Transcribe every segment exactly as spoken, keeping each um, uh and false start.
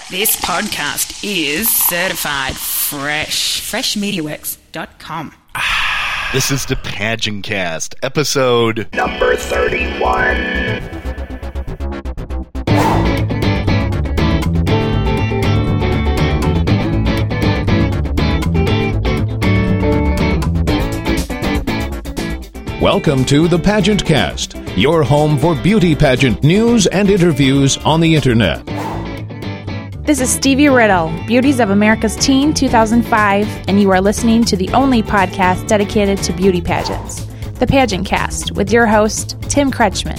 This podcast is certified fresh. fresh media works dot com. This is the Pageant Cast, episode number thirty-one. Welcome to the Pageant Cast, your home for beauty pageant news and interviews on the internet. This is Stevie Riddle, Beauties of America's Teen two thousand five, and you are listening to the only podcast dedicated to beauty pageants, the Pageant Cast, with your host, Tim Kretschmann.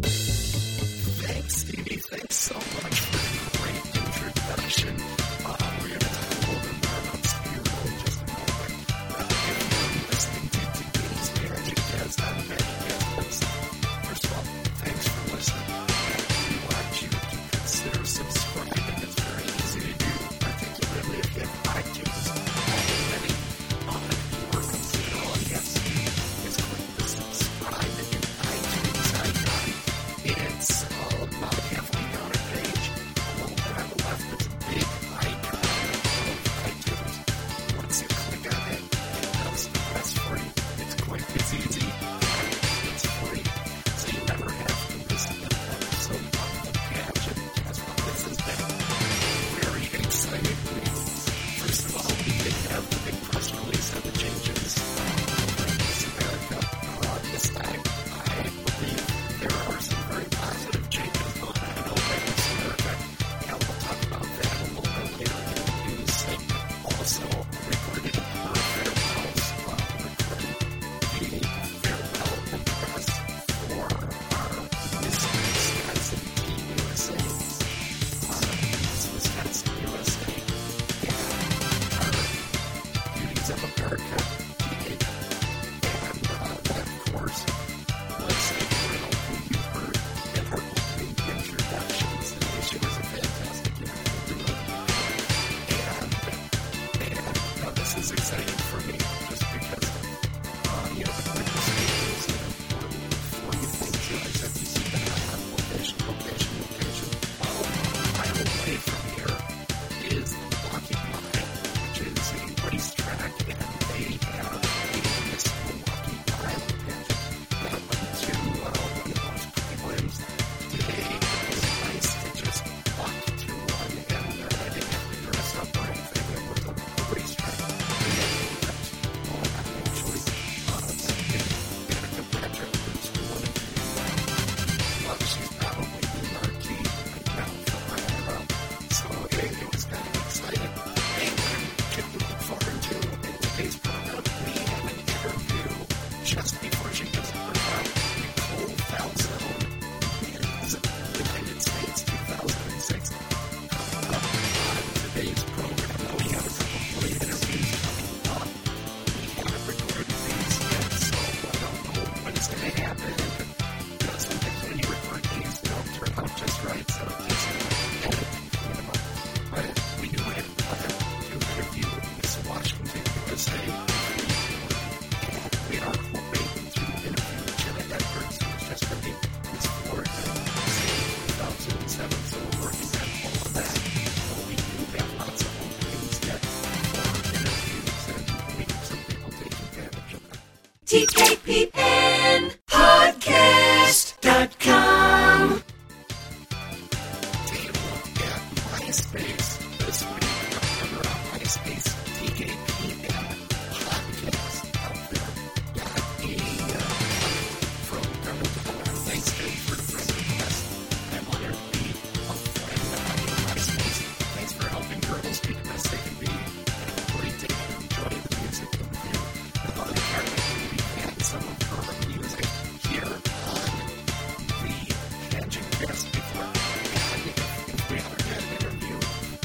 Thanks, Stevie. Thanks so much for the great introduction. Uh, we're going to talk a little bit more about Stevie Riddle in just a moment. Uh, if you're listening to today's Pageant Cast on the Pageant Cast website, first of all, thanks for listening. We want you to consider subscribing. It's very easy to do, particularly if you have iTunes already on your computer. All you have to do is click the subscribe in iTunes icon. It's uh, about halfway down a page. Well, on the left, there's a big icon of iTunes. Once you click on it, it does the rest for you. It's quick, it's easy, it's free, so you never have to miss an episode of the Pageant Cast. Well, this has been very exciting news. First of all, we did have the big press release of the changes over in Miss America. Uh, this time, I believe there are some very positive changes going on over in Miss America, and we'll talk about that a little bit later in the news segment. Also, recording her farewells, uh, recording the farewell address for our Miss Wisconsin Team U S A, uh, Miss Wisconsin U S A, and our Beauties of America team. And uh, that, of course, was Stevie Riddle, who you heard in her opening introductions. And she was a fantastic interview. And, and uh, this is exciting for me just because, uh, you know, the quickest stages and important for you things. You know, I said you see that I have location, location, location. Well, a mile away from here is Milwaukee Mile, which is a racetrack, and they have a Miss Milwaukee Mile pageant that went to uh, one of those prelims today. It was nice to just walk to one, and uh, I didn't have to dress up or anything. It was a, a racetrack. They had events going on, actually. Uh, that did, did a good pageant to one of the, uh, well, she's probably the marquee right now for I R L. So it, it was kind of exciting. And to look forward to in today's program, we have an interview just before she goes up her top. Nicole Falzone wins United States two thousand six. Coming up on today's program, now we have a couple great interviews coming up. We haven't recorded these yet, so I don't know when it's going to happen. You know, sometimes when you record these, they don't turn out just right, so it takes some editing, you know. But we do have planned to interview Miss Washington U S A. And we are hoping to interview Jenna Edwards, who was just ready Miss Florida two thousand seven, so we're working on all of that. But we do have lots of openings yet for interviews, and we have some people taking advantage of that. T K P N podcast dot com. Take a look at MySpace this week. Remember on MySpace, T K P N podcast out there. Got a uh, from Governor Dollar. Thanks, Dave, for the friend request. I'm honored to be a friend on your MySpace. Thanks for helping girls be the best they can be. Have a great day and enjoy the music and the view. The other part of it will be and some of her music here on the Pageant Cast before. And if, if we ever get an interview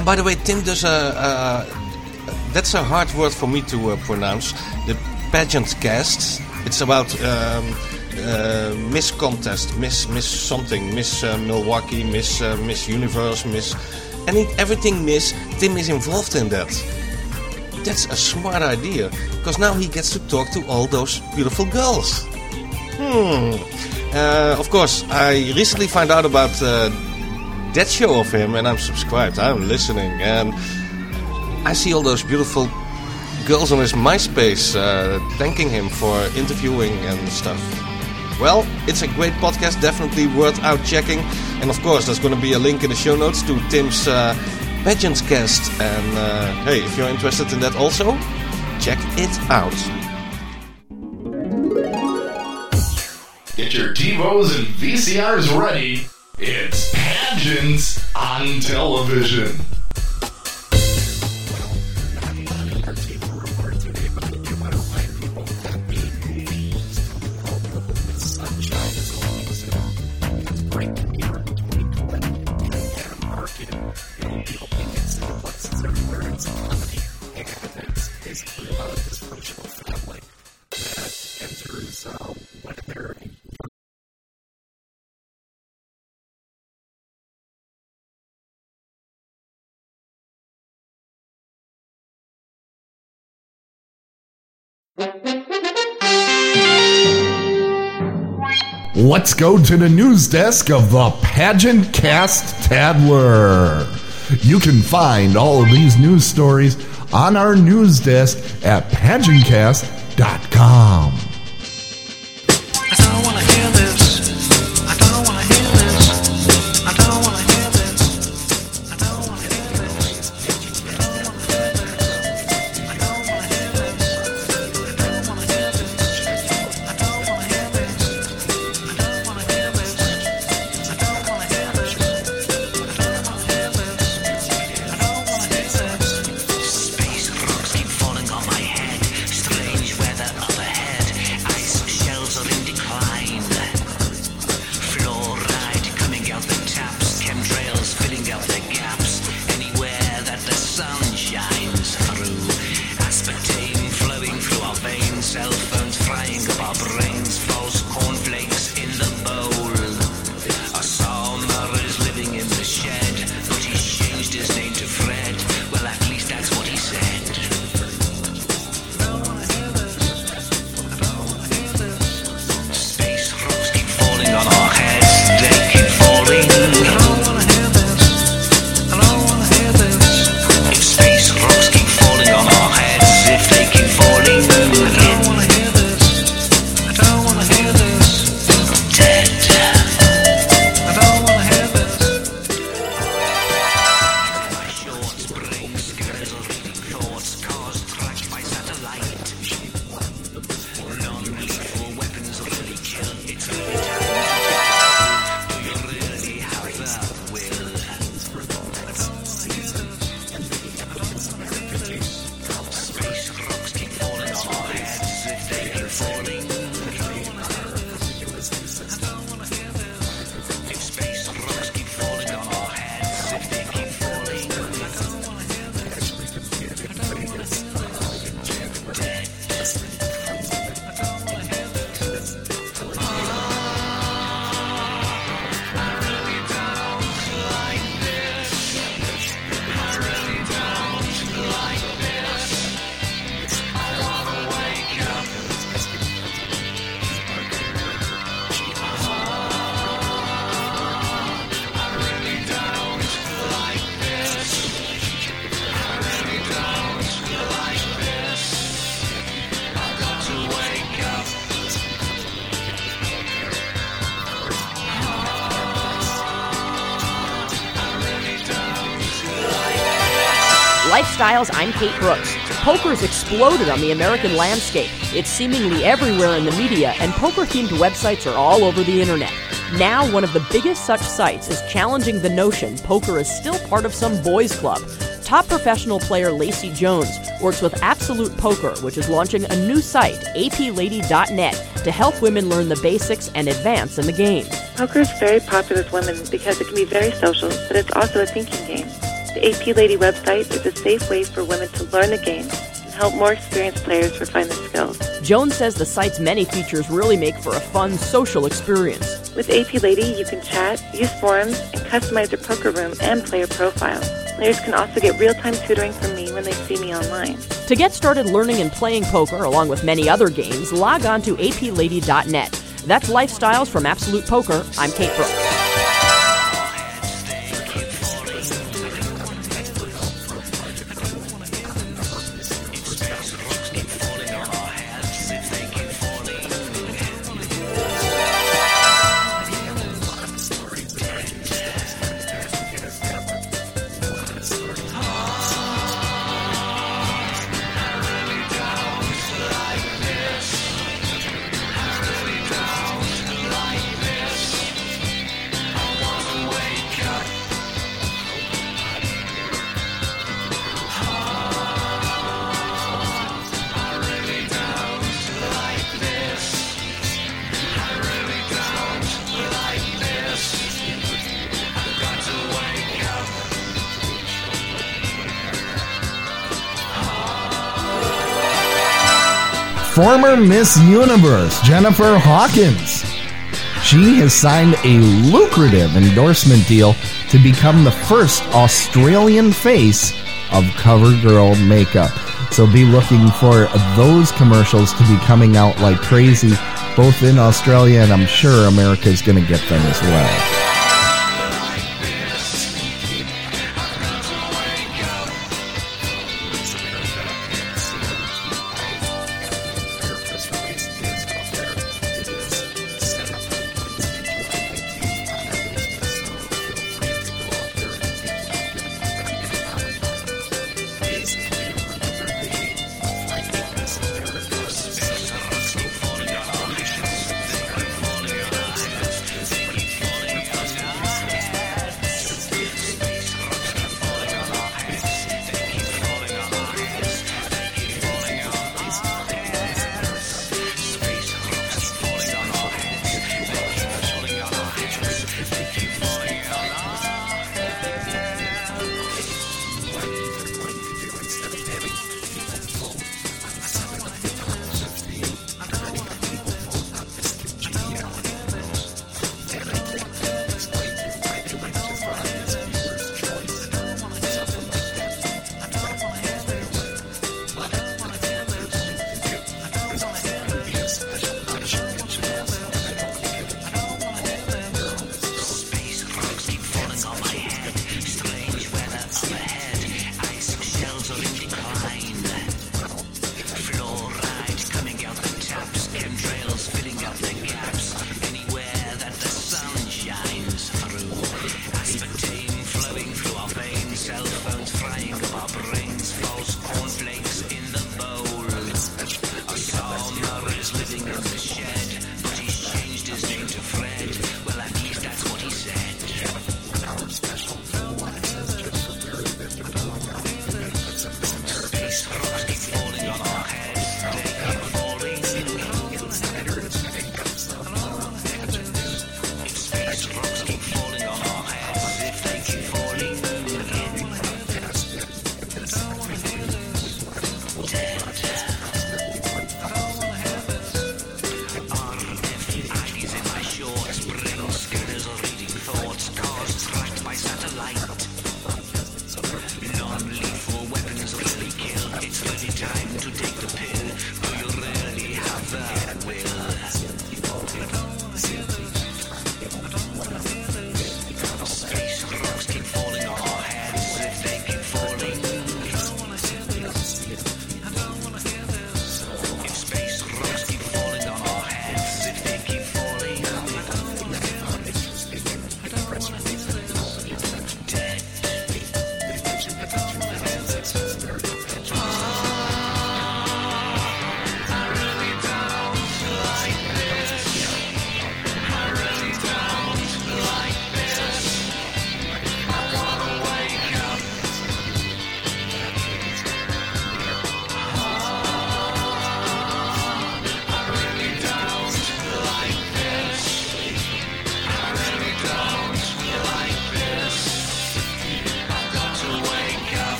And by the way, Tim does a, a that's a hard word for me to uh, pronounce. The pageant cast. It's about um, uh, Miss Contest, Miss Miss something, Miss uh, Milwaukee, Miss uh, Miss Universe, Miss any everything Miss. Tim is involved in that. That's a smart idea, because now he gets to talk to all those beautiful girls. Hmm. Uh, of course, I recently found out about uh, that show of him, and I'm subscribed. I'm listening, and I see all those beautiful girls on his MySpace uh, thanking him for interviewing and stuff. Well, it's a great podcast, definitely worth out checking. And of course, there's going to be a link in the show notes to Tim's uh, Pageants cast. And uh, hey, if you're interested in that also, check it out. Get your TiVos and V C Rs ready. It's Pageants on Television. Let's go to the news desk of the Pageant Cast Tadler. You can find all of these news stories on our news desk at pageant cast dot com. I don't want to hear this. I don't want to hear this. I don't want to hear this. I don't want to hear this. I don't want to hear this. I don't want to hear this. I don't want to hear this. I don't want to hear this. I don't want to hear this. I don't want to hear this. I don't want to hear this. I don't want to hear this. Space rocks keep falling on my head. Strange weather up ahead. Ice shelves are in decline. Fluoride coming out the taps. Chemtrails filling out the gaps. Anywhere that the sun shines through. Aspartame flowing through our veins. Cell phones frying up our brains. False cornflakes in the bowl. A Summer is living in the shed, but he's changed his name to Fred. Well, at least that's what he said. Space rocks keep falling on our heads. They keep falling. I don't wanna hear this. I don't wanna hear this. If space rocks keep falling on our heads, if they keep falling, I don't wanna hear this. I don't wanna hear this. Dead. I don't wanna hear this. My shorts bring skills of reading thoughts, cars tracked by satellite. Non-lethal weapons really kill. It's really time. Do you really have the will? I don't wanna hear this. I don't wanna hear this. Space rocks keep falling on our heads. If they keep falling, I don't wanna hear this. I don't wanna hear this. If space rocks keep falling on our heads, if they keep falling, I don't wanna hear this. I don't wanna hear this. Dead. I don't wanna hear this. I really don't like this. I really don't like this. I wanna wake up. I really don't like this. I really don't like this. I've got to wake up. I really don't like Lifestyles, I'm Kate Brooks. Poker's exploded on the American landscape. It's seemingly everywhere in the media, and poker-themed websites are all over the internet. Now, one of the biggest such sites is challenging the notion poker is still part of some boys' club. Top professional player Lacey Jones works with Absolute Poker, which is launching a new site, A P lady dot net, to help women learn the basics and advance in the game. Poker is very popular with women because it can be very social, but it's also a thinking game. The A P Lady website is a safe way for women to learn the game and help more experienced players refine their skills. Jones says the site's many features really make for a fun social experience. With A P Lady, you can chat, use forums, and customize your poker room and player profile. Players can also get real-time tutoring from me when they see me online. To get started learning and playing poker, along with many other games, log on to A P lady dot net. That's Lifestyles from Absolute Poker. I'm Kate Brooks. Former Miss Universe, Jennifer Hawkins. She has signed a lucrative endorsement deal to become the first Australian face of CoverGirl makeup. So be looking for those commercials to be coming out like crazy, both in Australia and I'm sure America's going to get them as well.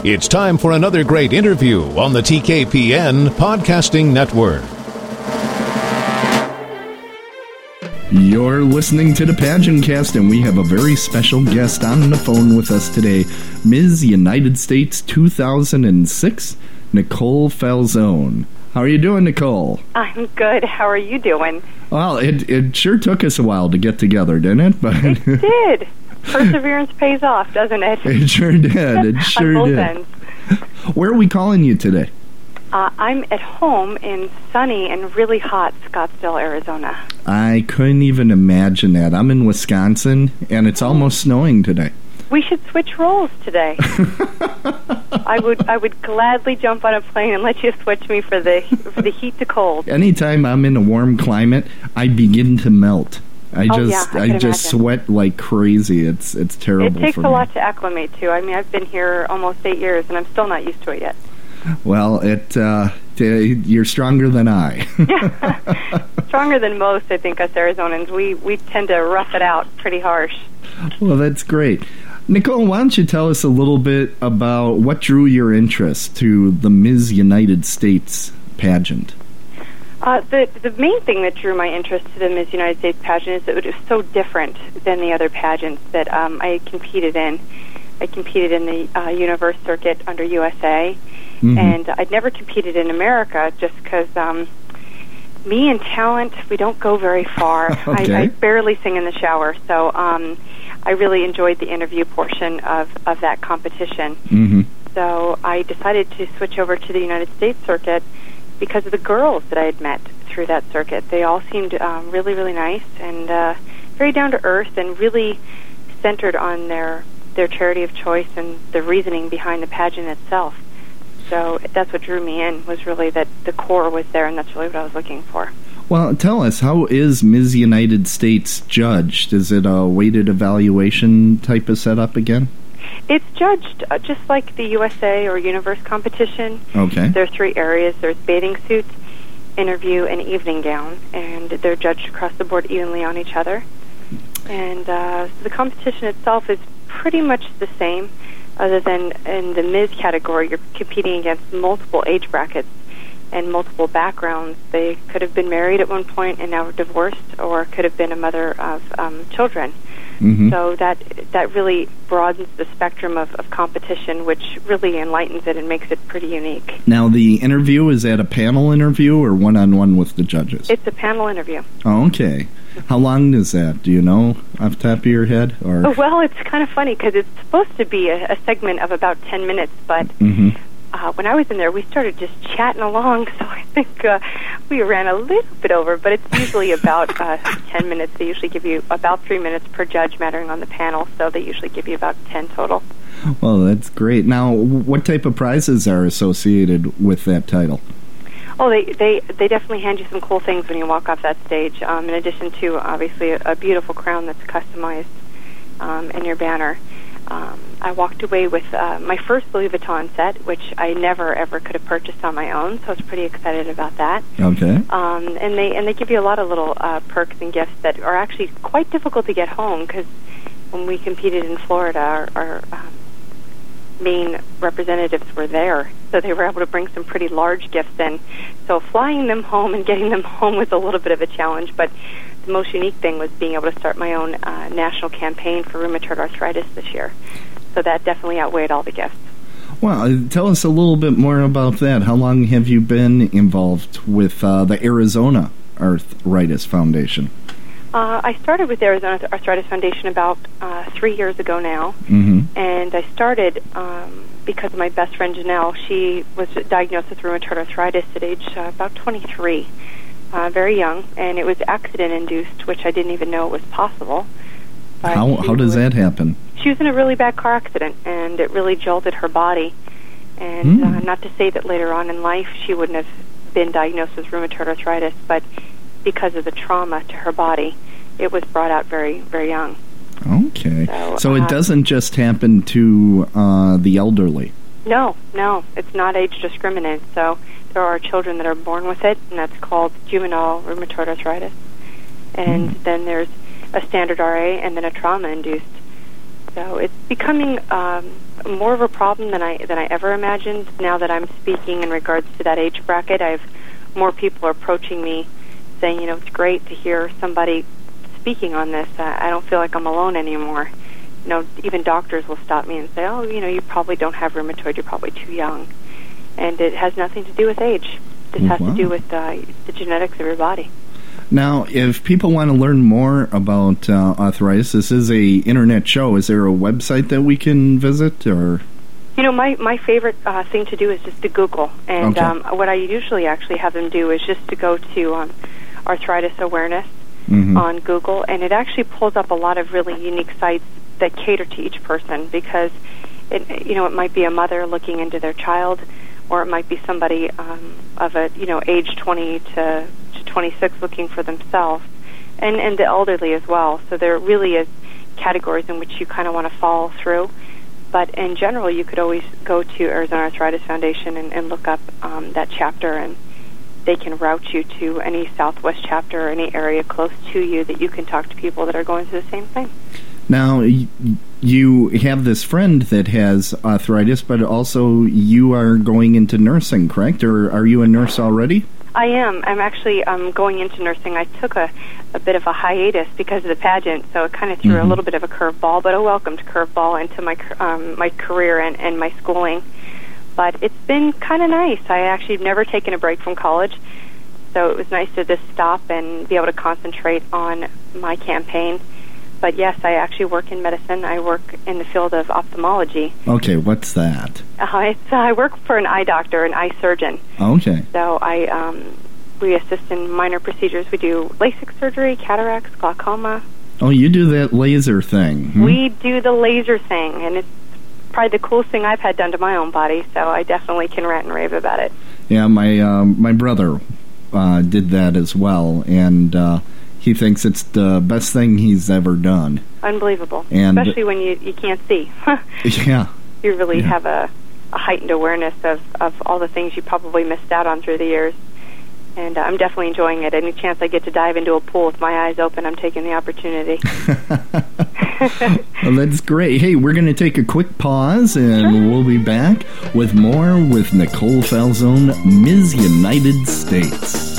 It's time for another great interview on the T K P N Podcasting Network. You're listening to the Pageant Cast, and we have a very special guest on the phone with us today, Miz United States two thousand six, Nicole Falzone. How are you doing, Nicole? I'm good. How are you doing? Well, it it sure took us a while to get together, didn't it? But it did. Perseverance pays off, doesn't it? It sure did. It sure On both did. ends. Where are we calling you today? Uh, I'm at home in sunny and really hot Scottsdale, Arizona. I couldn't even imagine that. I'm in Wisconsin, and it's almost snowing today. We should switch roles today. I would I would gladly jump on a plane and let you switch me for the for the heat to cold. Anytime I'm in a warm climate, I begin to melt. I Oh, just yeah, I I, can just imagine. sweat like crazy. It's it's terrible It takes for a me. lot to acclimate to. I mean, I've been here almost eight years, and I'm still not used to it yet. Well, it uh, t- you're stronger than I. Stronger than most, I think, us Arizonans. We, we tend to rough it out pretty harsh. Well, that's great. Nicole, why don't you tell us a little bit about what drew your interest to the Miz United States pageant? Uh, the the main thing that drew my interest to the Miss United States pageant is that it was so different than the other pageants that um, I competed in. I competed in the uh, Universe circuit under U S A, Mhm. and I'd never competed in America just because um, me and talent, we don't go very far. Okay. I, I barely sing in the shower, so um, I really enjoyed the interview portion of, of that competition. Mm-hmm. So I decided to switch over to the United States circuit because of the girls that I had met through that circuit. They all seemed um, really, really nice and uh, very down to earth and really centered on their their charity of choice and the reasoning behind the pageant itself. So that's what drew me in, was really that the core was there, and that's really what I was looking for. Well, tell us, how is Miz United States judged? Is it a weighted evaluation type of setup again? It's judged uh, just like the U S A or Universe competition. Okay. There are three areas. There's bathing suits, interview, and evening gown, and they're judged across the board evenly on each other. And uh, the competition itself is pretty much the same, other than in the Miz category, you're competing against multiple age brackets and multiple backgrounds. They could have been married at one point and now are divorced, or could have been a mother of um, children. Mhm. So that that really broadens the spectrum of, of competition, which really enlightens it and makes it pretty unique. Now, the interview, is that a panel interview or one-on-one with the judges? It's a panel interview. Oh, okay. How long is that? Do you know off the top of your head? Or Oh, well, it's kind of funny because it's supposed to be a, a segment of about ten minutes, but Mhm. uh, when I was in there, we started just chatting along, so I think uh, we ran a little bit over, but it's usually about uh, ten minutes. They usually give you about three minutes per judge mattering on the panel, so they usually give you about ten total. Well, that's great. Now, what type of prizes are associated with that title? Oh, they, they, they definitely hand you some cool things when you walk off that stage, um, in addition to, obviously, a, a beautiful crown that's customized um, in your banner. Um, I walked away with uh, my first Louis Vuitton set, which I never, ever could have purchased on my own, so I was pretty excited about that. Okay. Um, and they and they give you a lot of little uh, perks and gifts that are actually quite difficult to get home, because when we competed in Florida, our, our um, main representatives were there, so they were able to bring some pretty large gifts in. So flying them home and getting them home was a little bit of a challenge, but the most unique thing was being able to start my own uh, national campaign for rheumatoid arthritis this year. So that definitely outweighed all the gifts. Well, uh, tell us a little bit more about that. How long have you been involved with uh, the Arizona Arthritis Foundation? Uh, I started with the Arizona Arthritis Foundation about uh, three years ago now, Mm-hmm. and I started um, because of my best friend Janelle. She was diagnosed with rheumatoid arthritis at age uh, about twenty-three, uh, very young, and it was accident-induced, which I didn't even know it was possible. But How she how does was- that happen? She was in a really bad car accident, and it really jolted her body. And Hmm. uh, not to say that later on in life she wouldn't have been diagnosed with rheumatoid arthritis, but because of the trauma to her body, it was brought out very, very young. Okay. So, So uh, it doesn't just happen to uh, the elderly. No, no, it's not age discriminant. So there are children that are born with it, and that's called juvenile rheumatoid arthritis. And Hmm. then there's a standard R A and then a trauma-induced. So it's becoming um, more of a problem than I than I ever imagined. Now that I'm speaking in regards to that age bracket, I've more people are approaching me saying, you know, it's great to hear somebody speaking on this. Uh, I don't feel like I'm alone anymore. You know, even doctors will stop me and say, oh, you know, you probably don't have rheumatoid. You're probably too young. And it has nothing to do with age. It has Wow. to do with uh, the genetics of your body. Now, if people want to learn more about uh, arthritis, this is a internet show. Is there a website that we can visit, or? You know, my, my favorite uh, thing to do is just to Google. And Okay. um, what I usually actually have them do is just to go to um, arthritis awareness Mhm. on Google, and it actually pulls up a lot of really unique sites that cater to each person, because it, you know, it might be a mother looking into their child, or it might be somebody um, of a, you know, age twenty to, to twenty-six looking for themselves, and, and the elderly as well. So there really is categories in which you kind of want to follow through. But in general, you could always go to Arizona Arthritis Foundation and, and look up um, that chapter, and they can route you to any Southwest chapter or any area close to you that you can talk to people that are going through the same thing. Now, y- you have this friend that has arthritis, but also you are going into nursing, correct? Or are you a nurse already? I am. I'm actually um, going into nursing. I took a, a bit of a hiatus because of the pageant, so it kind of threw Mhm. a little bit of a curveball, but a welcomed curveball into my c- um, my career and, and my schooling. But it's been kind of nice. I actually have never taken a break from college, so it was nice to just stop and be able to concentrate on my campaign. But yes, I actually work in medicine. I work in the field of ophthalmology. Okay, what's that? Uh, it's, I work for an eye doctor, an eye surgeon. Okay. So I um, we assist in minor procedures. We do LASIK surgery, cataracts, glaucoma. Oh, you do that laser thing. hmm? We do the laser thing, and it's probably the coolest thing I've had done to my own body. So I definitely can rant and rave about it. Yeah, my um, my brother uh, did that as well, and uh, he thinks it's the best thing he's ever done. Unbelievable, And- especially when you you can't see. Yeah. You really Yeah. have a, a heightened awareness of, of all the things you probably missed out on through the years. And uh, I'm definitely enjoying it. Any chance I get to dive into a pool with my eyes open, I'm taking the opportunity. Well, that's great. Hey, we're going to take a quick pause, and we'll be back with more with Nicole Falzone, Miz United States.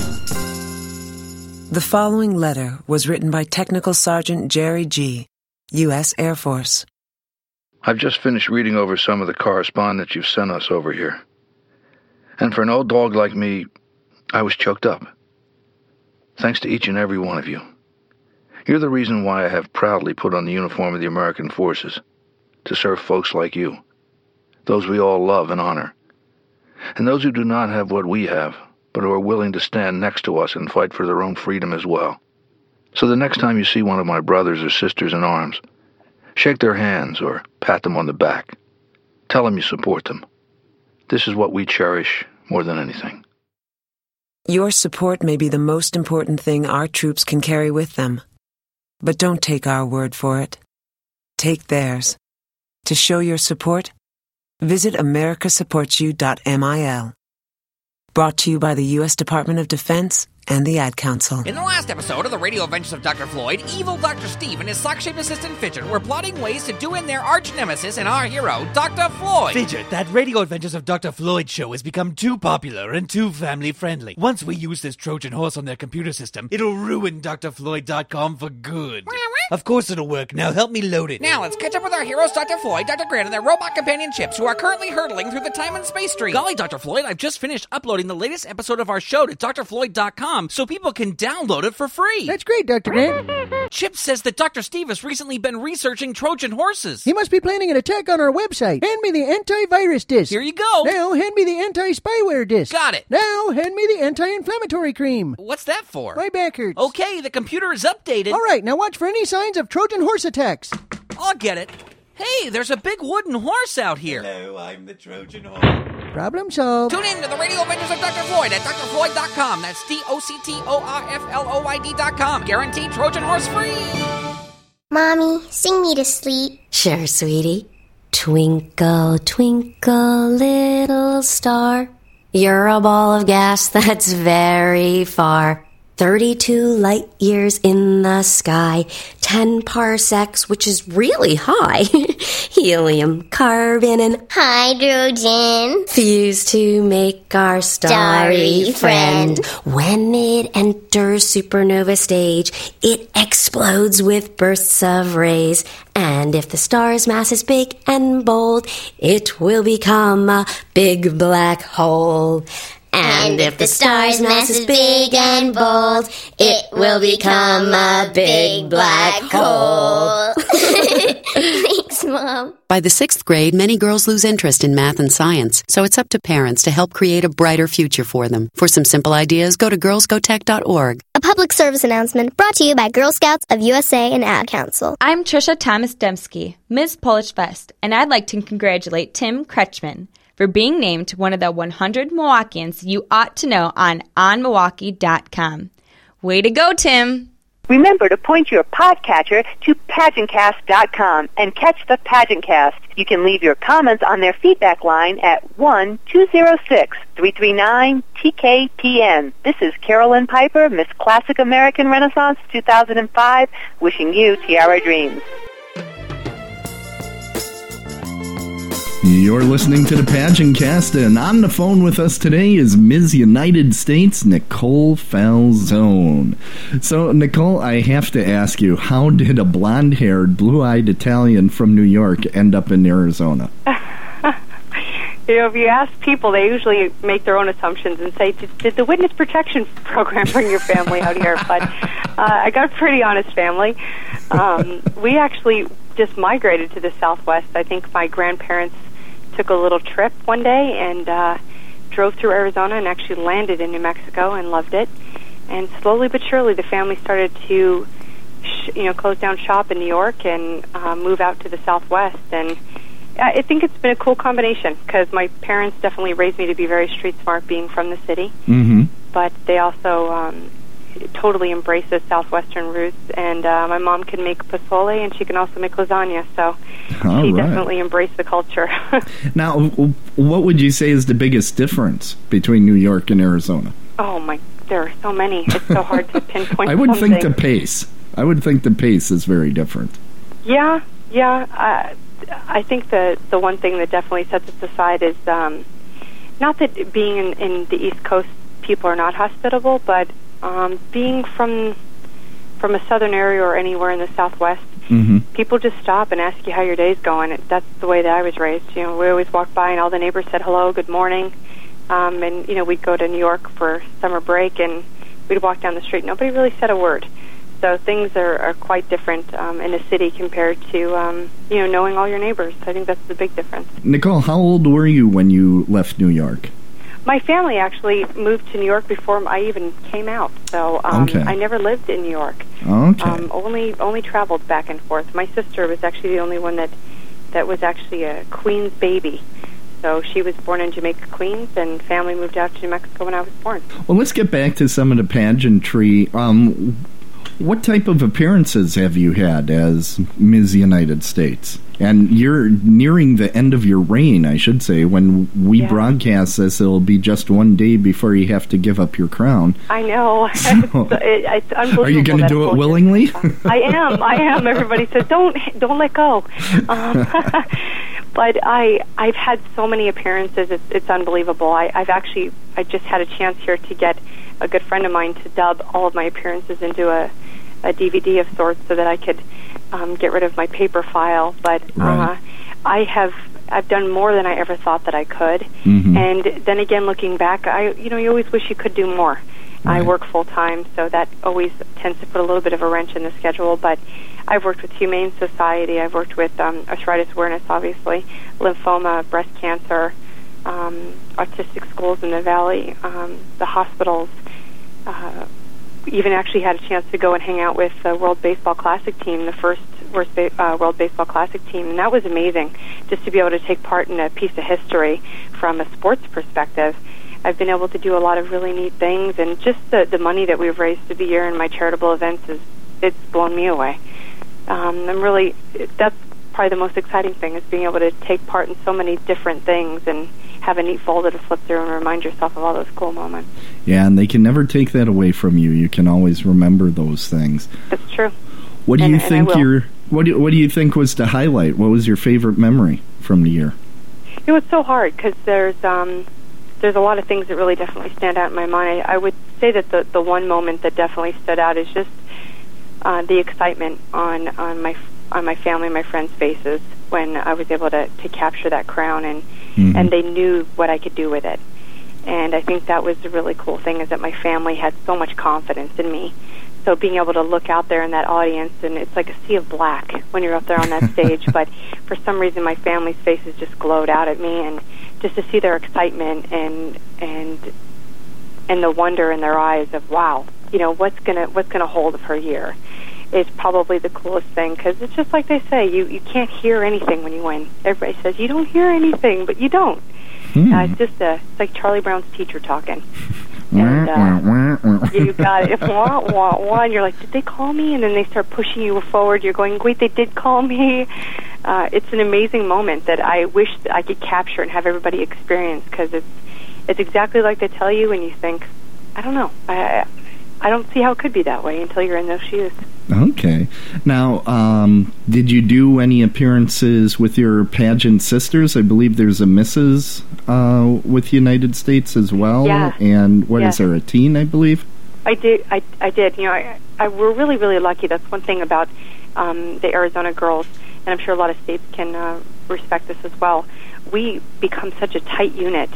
The following letter was written by Technical Sergeant Jerry G., U S Air Force. I've just finished reading over some of the correspondence you've sent us over here. And for an old dog like me, I was choked up. Thanks to each and every one of you. You're the reason why I have proudly put on the uniform of the American Forces, to serve folks like you, those we all love and honor, and those who do not have what we have, but who are willing to stand next to us and fight for their own freedom as well. So the next time you see one of my brothers or sisters in arms, shake their hands or pat them on the back. Tell them you support them. This is what we cherish more than anything. Your support may be the most important thing our troops can carry with them. But don't take our word for it. Take theirs. To show your support, visit america supports you dot mil. Brought to you by the U S Department of Defense and the Ad Council. In the last episode of the Radio Adventures of Doctor Floyd, evil Doctor Steve and his sock-shaped assistant Fidget were plotting ways to do in their arch-nemesis and our hero, Doctor Floyd. Fidget, that Radio Adventures of Doctor Floyd show has become too popular and too family-friendly. Once we use this Trojan horse on their computer system, it'll ruin D R Floyd dot com for good. Of course it'll work. Now help me load it. Now let's catch up with our heroes, Doctor Floyd, Doctor Grant, and their robot companion Chips, who are currently hurtling through the time and space stream. Golly, Doctor Floyd, I've just finished uploading the latest episode of our show to D R Floyd dot com so people can download it for free. That's great, Doctor Grant. Chip says that Doctor Steve has recently been researching Trojan horses. He must be planning an attack on our website. Hand me the antivirus disc. Here you go. Now, hand me the anti-spyware disc. Got it. Now, hand me the anti-inflammatory cream. What's that for? My back hurts. Okay, the computer is updated. All right, now watch for any signs of Trojan horse attacks. I'll get it. Hey, there's a big wooden horse out here. Hello, I'm the Trojan horse. Problem solved. Tune in to the Radio Adventures of Doctor Floyd at D R Floyd dot com. That's D O C T O R F L O Y D dot com. Guaranteed Trojan horse free. Mommy, sing me to sleep. Sure, sweetie. Twinkle, twinkle, little star. You're a ball of gas that's very far. thirty-two light years in the sky, ten parsecs, which is really high. Helium, carbon, and hydrogen fuse to make our starry friend. When it enters supernova stage, it explodes with bursts of rays. And if the star's mass is big and bold, it will become a big black hole. And if the star's mass is big and bold, it will become a big black hole. Thanks, Mom. By the sixth grade, many girls lose interest in math and science, so it's up to parents to help create a brighter future for them. For some simple ideas, go to girls go tech dot org. A public service announcement brought to you by Girl Scouts of U S A and Ad Council. I'm Trisha Thomas-Dembski, Miz Polish Fest, and I'd like to congratulate Tim Kretschmann for being named one of the one hundred Milwaukeeans you ought to know on on milwaukee dot com. Way to go, Tim! Remember to point your podcatcher to pageant cast dot com and catch the PageantCast. You can leave your comments on their feedback line at one two zero six, three three nine, T K P N. This is Carolyn Piper, Miss Classic American Renaissance two thousand five, wishing you Tiara Dreams. You're listening to the PageantCast, and on the phone with us today is Miz United States, Nicole Falzone. So, Nicole, I have to ask you, how did a blonde-haired, blue-eyed Italian from New York end up in Arizona? You know, if you ask people, they usually make their own assumptions and say, did, did the witness protection program bring your family out here? But uh, I got a pretty honest family. Um, we actually just migrated to the Southwest. I think my grandparents took a little trip one day and uh, drove through Arizona and actually landed in New Mexico and loved it. And slowly but surely, the family started to, sh- you know, close down shop in New York and uh, move out to the Southwest. And I think it's been a cool combination because my parents definitely raised me to be very street smart, being from the city. Mm-hmm. But they also um, totally embrace the Southwestern roots. And uh, my mom can make pozole, and she can also make lasagna. So All she right. definitely embraced the culture. Now, what would you say is the biggest difference between New York and Arizona? Oh, my, there are so many. It's so hard to pinpoint I would something. think the pace. I would think the pace is very different. Yeah, yeah. Uh, I think the the one thing that definitely sets us aside is um, not that being in, in the East Coast, people are not hospitable, but um, being from from a southern area or anywhere in the Southwest, mm-hmm. people just stop and ask you how your day's going. It, that's the way that I was raised. You know, we always walked by and all the neighbors said hello, good morning, um, and you know we'd go to New York for summer break and we'd walk down the street. Nobody really said a word. So things are, are quite different um, in a city compared to, um, you know, knowing all your neighbors. I think that's the big difference. Nicole, how old were you when you left New York? My family actually moved to New York before I even came out. So um, Okay. I never lived in New York. Okay. Um, only only traveled back and forth. My sister was actually the only one that, that was actually a Queens baby. So she was born in Jamaica, Queens, and family moved out to New Mexico when I was born. Well, let's get back to some of the pageantry. Um, what type of appearances have you had as Miz United States? And you're nearing the end of your reign, I should say. When we Yeah. broadcast this, it'll be just one day before you have to give up your crown. I know. So- it's, it, it's unbelievable. Are you going to that do it bullshit. willingly? I am. I am. Everybody says don't don't let go. Um, but I I've had so many appearances. It's, it's unbelievable. I, I've actually I just had a chance here to get a good friend of mine to dub all of my appearances into a, a D V D of sorts so that I could um, get rid of my paper file. But Right. uh, I have I've done more than I ever thought that I could. Mhm. And then again, looking back, I you know you always wish you could do more. I work full time, so that always tends to put a little bit of a wrench in the schedule. But I've worked with Humane Society. I've worked with um, arthritis awareness, obviously, lymphoma, breast cancer, um, autistic schools in the Valley, um, the hospitals. Uh, even actually had a chance to go and hang out with the World Baseball Classic team, the first World, ba- uh, World Baseball Classic team, and that was amazing, just to be able to take part in a piece of history from a sports perspective. I've been able to do a lot of really neat things, and just the, the money that we've raised through the year in my charitable events, is it's blown me away. Um, I'm really, that's probably the most exciting thing, is being able to take part in so many different things and have a neat folder to flip through and remind yourself of all those cool moments. Yeah, and they can never take that away from you. You can always remember those things. That's true. What do And- you and I think will. your what do, what do you think was the highlight? What was your favorite memory from the year? You know, it's so hard because there's um, there's a lot of things that really definitely stand out in my mind. I, I would say that the the one moment that definitely stood out is just uh, the excitement on on my on my family, my friends' faces when I was able to to capture that crown, and Mhm. and they knew what I could do with it. And I think that was the really cool thing, is that my family had so much confidence in me. So being able to look out there in that audience, and it's like a sea of black when you're up there on that stage, but for some reason my family's faces just glowed out at me, and just to see their excitement and and and the wonder in their eyes of, wow, you know, what's gonna what's gonna hold of her year, is probably the coolest thing, because it's just like they say, you you can't hear anything when you win. Everybody says you don't hear anything, but you don't. Hmm. Uh, it's just a, it's like Charlie Brown's teacher talking. And, uh, you got it. Wah, wah, wah. And you're like, did they call me? And then they start pushing you forward. You're going, wait, they did call me. Uh, it's an amazing moment that I wish that I could capture and have everybody experience, because it's it's exactly like they tell you, and you think, I don't know. I I don't see how it could be that way until you're in those shoes. Okay. Now, um, did you do any appearances with your pageant sisters? I believe there's a Missus Uh, with United States as well. Yeah. And what is Yeah. there, a teen, I believe? I did. I, I did. You know, I, I, we're really, really lucky. That's one thing about um, the Arizona girls, and I'm sure a lot of states can uh, respect this as well. We become such a tight unit.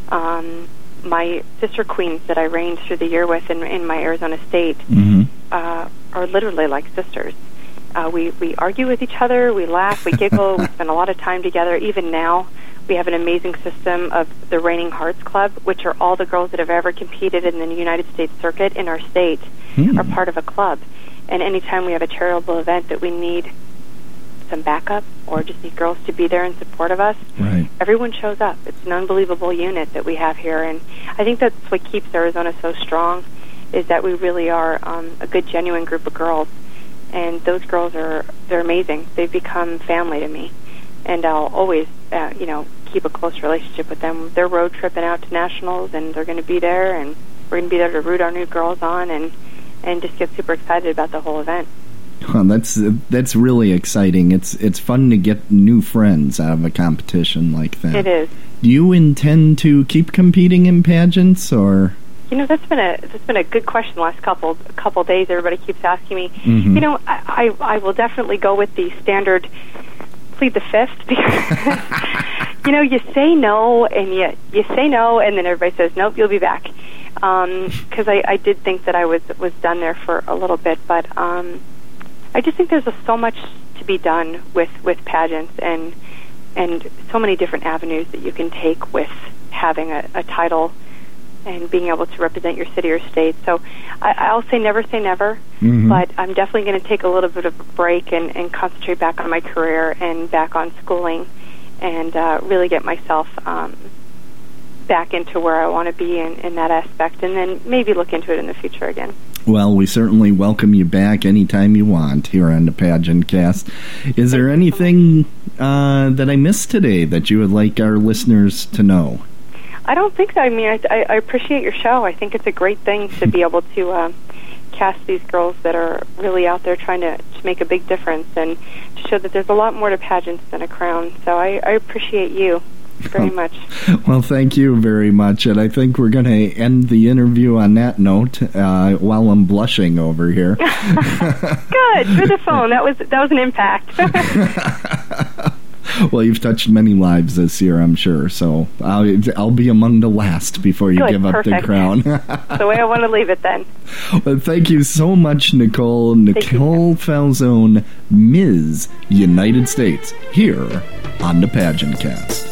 Um, my sister queens that I reigned through the year with in, in my Arizona state Mm-hmm. uh, are literally like sisters. Uh, we we argue with each other. We laugh. We giggle. We spend a lot of time together. Even now, we have an amazing system of the Reigning Hearts Club, which are all the girls that have ever competed in the United States circuit in our state Hmm. are part of a club. And anytime we have a charitable event that we need some backup or just need girls to be there in support of us, Right. everyone shows up. It's an unbelievable unit that we have here, and I think that's what keeps Arizona so strong, is that we really are um, a good, genuine group of girls. And those girls are, they're amazing. They've become family to me. And I'll always, uh, you know, keep a close relationship with them. They're road tripping out to nationals, and they're going to be there, and we're going to be there to root our new girls on, and, and just get super excited about the whole event. Well, that's that's really exciting. It's it's fun to get new friends out of a competition like that. It is. Do you intend to keep competing in pageants, or? You know, that's been a that's been a good question the last couple couple days. Everybody keeps asking me. Mhm. You know, I, I I will definitely go with the standard plead the fifth, because you know, you say no and you you say no, and then everybody says nope, you'll be back. Because I, I did think that I was was done there for a little bit, but um, I just think there's a, so much to be done with, with pageants, and and so many different avenues that you can take with having a, a title and being able to represent your city or state. So I, I'll say never say never, Mhm. but I'm definitely going to take a little bit of a break and, and concentrate back on my career and back on schooling, and uh, really get myself um, back into where I want to be in, in that aspect, and then maybe look into it in the future again. Well, we certainly welcome you back anytime you want here on the Pageant Cast. Is there anything uh, that I missed today that you would like our listeners to know? I don't think so. I mean, I, I, I appreciate your show. I think it's a great thing to be able to uh, cast these girls that are really out there trying to, to make a big difference, and to show that there's a lot more to pageants than a crown. So I, I appreciate you very much. Well, thank you very much, and I think we're going to end the interview on that note uh, while I'm blushing over here. Good. Through the phone. That was that was an impact. Well, you've touched many lives this year, I'm sure, so I'll, I'll be among the last before you Good, give up perfect. the crown. The way I want to leave it then. Well, thank you so much, Nicole. Nicole Falzone, Miz United States, here on the Pageant Cast.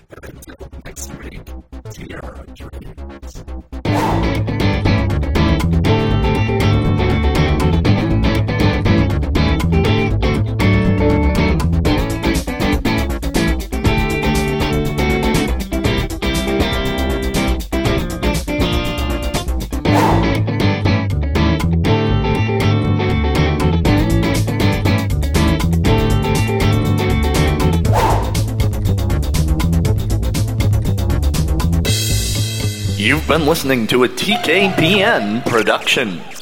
And until next week, Tiara Dreams. You've been listening to a T K P N production.